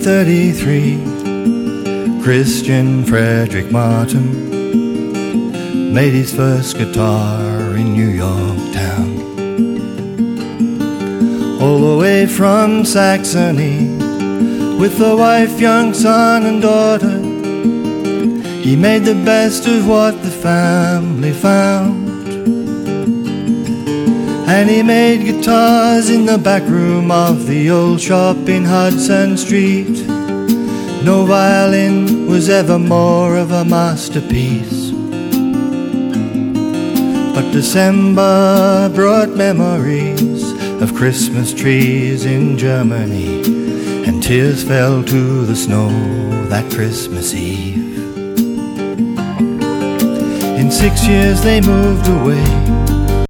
1933, Christian Frederick Martin made his first guitar in New York town. All the way from Saxony, with a wife, young son and daughter, he made the best of what the family found. And he made guitars in the back room of the old shop in Hudson Street. No violin was ever more of a masterpiece. But December brought memories of Christmas trees in Germany, and tears fell to the snow that Christmas Eve. In 6 years they moved away